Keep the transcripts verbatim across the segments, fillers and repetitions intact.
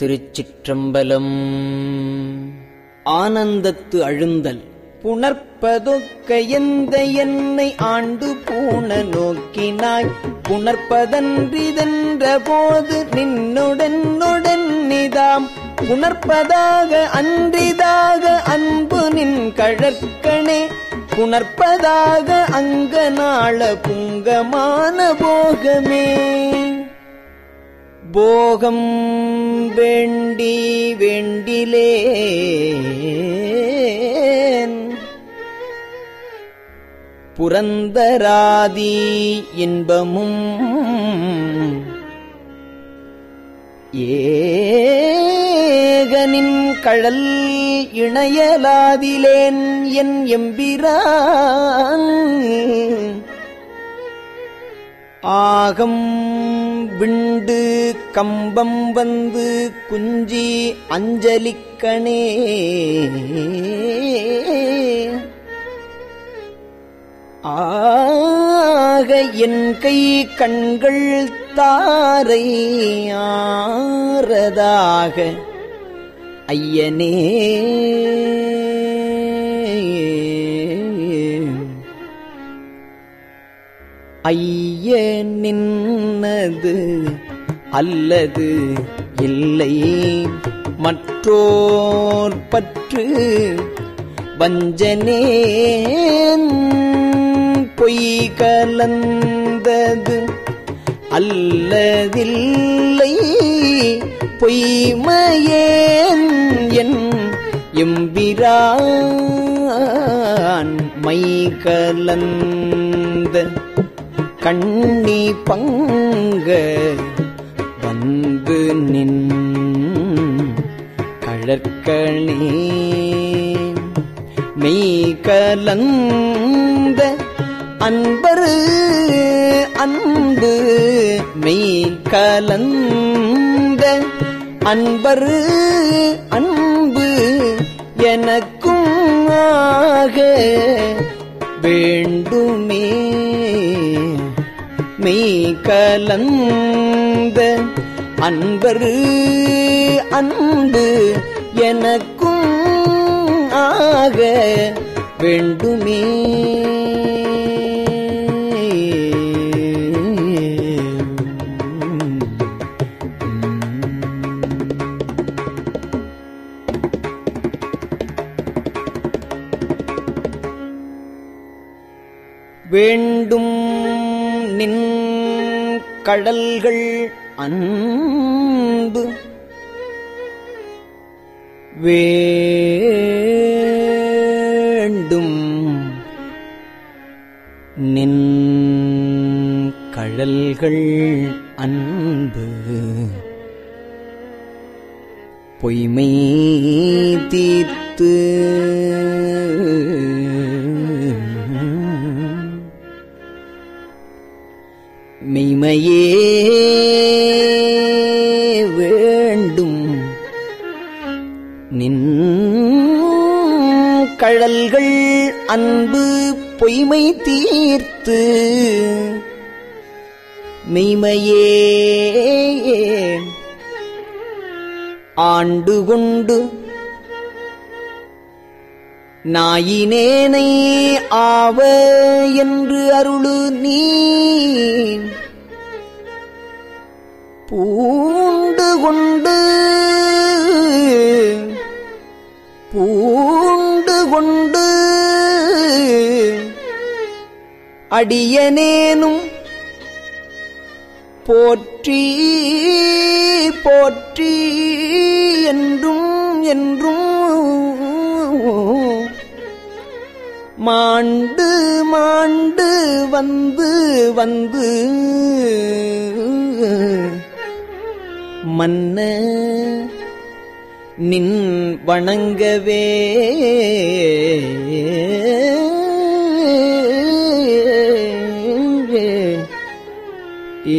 திருச்சிற்றம்பலம். ஆனந்தத்து அழுந்தல். புணர்ப்பதொக்க எந்த என்னை ஆண்டு பூண நோக்கினாய், புணர்ப்பதன்றிதென்ற போது நின்னுடனுடன் நிதாம், புணர்ப்பதாக அன்றிதாக அன்பு நின் கழற்கணே, புணர்ப்பதாக அங்க நாள புங்கமான போகமே. போகம் வேண்டி வேண்டிலேன், புரந்தராதி இன்பமும் ஏகனின் கழல் இணையலாதிலேன் என் எம்பிரான். ஆகம் விண்டு கம்பம் வந்து குஞ்சி அஞ்சலிக்கணே, ஆக என் கை கண்கள் தாரை ஆரதாக ஐயனே. ஐயனின்னது அல்லது இல்லை மற்றோர் பற்று வஞ்சனேன், பொய் கலந்தது அல்லதில்லை பொய்மையேன் என் எம்பிரான். மை கலந்த கண்ணி பங்க வந்து நின் கழற்கணே, மெய் கலந்த அன்பரு அன்பு, மெய் கலந்த அன்பரு அன்பு எனக்கும் ஆக வேண்டுமே. மெய் கலந்த அன்பரு அன்பு எனக்கும் ஆக வேண்டுமே. வேண்டும் நின் கடல்கள் அன்பு, வேண்டும் நின் கடல்கள் அன்பு, பொய்மை தீர்த்து மெய்மையே வேண்டும் நின் கழல்கள் அன்பு, பொய்மை தீர்த்து மெய்மையே ஆண்டு கொண்டு நாயினேனை ஆவ என்று அருளு நீ. பூண்டு கொண்டு பூண்டு கொண்டு அடியனேனும் போற்றி போற்றி என்றும் என்றும் மாண்டு மாண்டு வந்து வந்து மன்ன நின் வணங்கவே. ஏ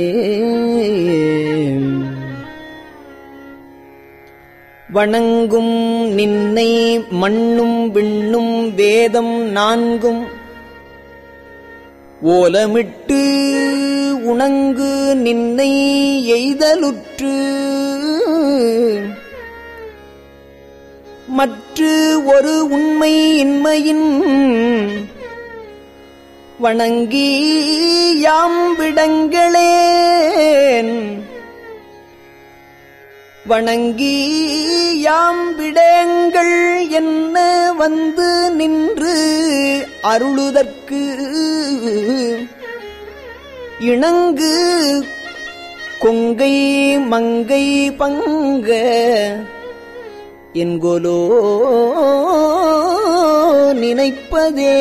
வணங்கும் நின்னை மண்ணும் விண்ணும் வேதம் நான்கும் ஓலமிட்டு உணங்கு நின்னை எய்தலுற்று மற்று ஒரு உண்மை இன்மையின் வணங்கி யாம் விடங்களேன் வணங்கி யாம் விடங்கள் என்ன வந்து நின்று அருளுதற்கு இணங்கு கொங்கை மங்கை பங்க என்கொலோ நினைப்பதே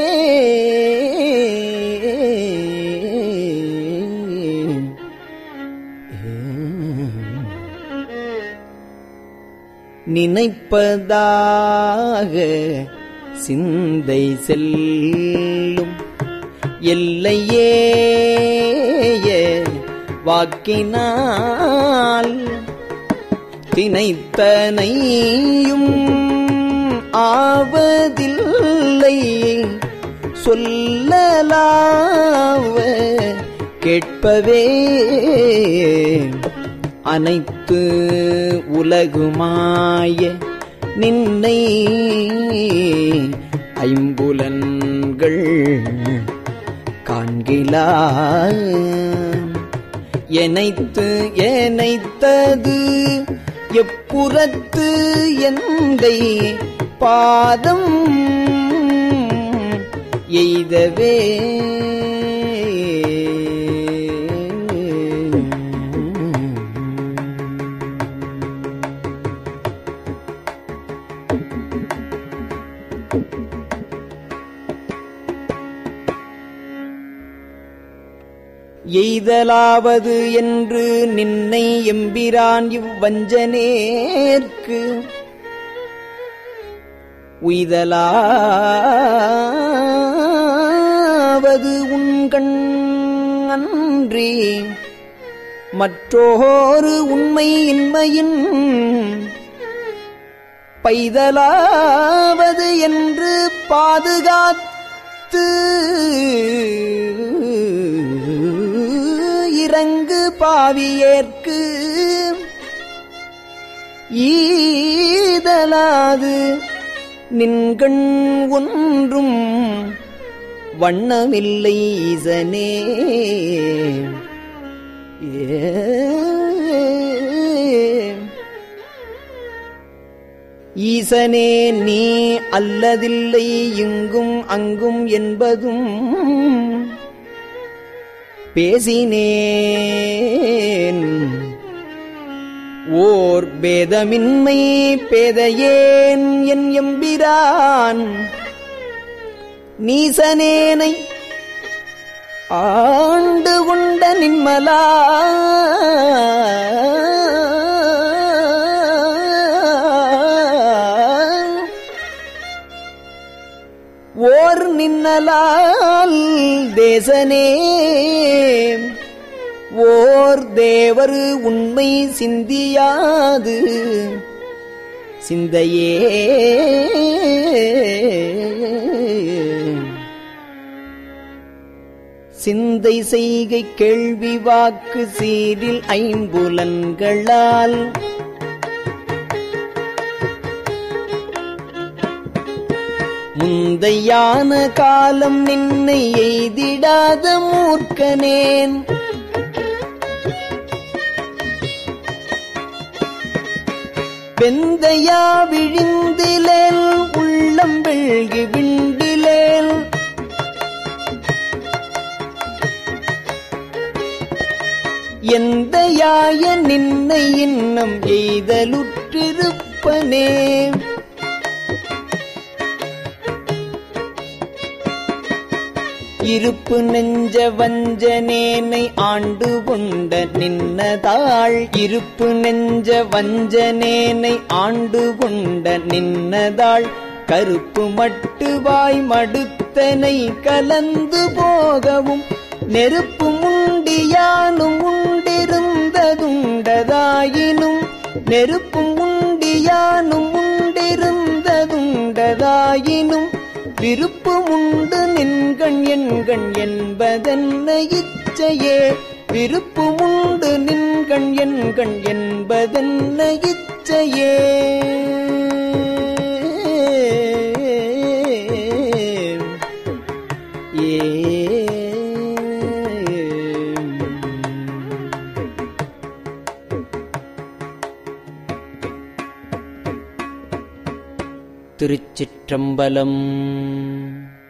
நினைப்பதாக சிந்தை செல்லும் எல்லையே வாக்கினால் தினைத்தனையும் ஆவதில்லை சொல்லலாவ கேட்பவே அனைத்து உலகுமாய நின்னை ஐம்புலன்கள் காண்கிலா எனைத்து ஏனைத்தது எப்புறத்து எந்தை பாதம் எய்தவே எய்தலாவது என்று நின்னை எம்பிரான் இவ்வஞ்சனேற்கு உய்தலாவது உண்கண் அன்றி மற்றோரு உண்மை இன்மையின் பைதலாவது என்று பாதுகாத்து இறங்கு பாவியேற்கு ஈதலாது நின்கண் ஒன்றும் வண்ணமில்லை ஈசனே ஈசனே நீ அல்லதில்லை இங்கும் அங்கும் என்பதும் பேசினேன் ஓர் பேதமின்மை பேதையேன் என் எம்பிரான் நீசனேனை ஆண்டு கொண்ட நிம்மலா ஓர் நின்னலால் தேசனே ஓர் தேவர் உண்மை சிந்தியாது சிந்தையே சிந்தை செய்கை கேள்வி வாக்கு சீரில் ஐம்புலன்களால் முந்தையான காலம் நின்னை எய்திடாத மூர்க்கனேன் வெந்தையா விழிந்திலேல் உள்ளம் வெள்கி விண்டிலேல் எந்தையாய நின்னை இன்னம் எய்தலுற்றிருப்பனே இருப்பு நெஞ்ச வஞ்சனேனை ஆண்டு கொண்ட நின்னதாள் இருப்பு நெஞ்ச வஞ்சனேனை ஆண்டு கொண்ட நின்னதாள் கருப்பு மட்டுவாய் மடுத்தனை கலந்து போகவும் நெருப்பு முண்டியானும் உண்டிருந்ததுண்டதாயினும் நெருப்பும் உண்டியானும் உண்டிருந்ததுண்டதாயினும் விருப்பு உண்டு நின்கண் என்கண் என்பதென்ன இச்சையே விருப்பு உண்டு நின்கண் கண் என் கண் என்பதென்ன இச்சையே ஏ திருச்சிற்றம்பலம்.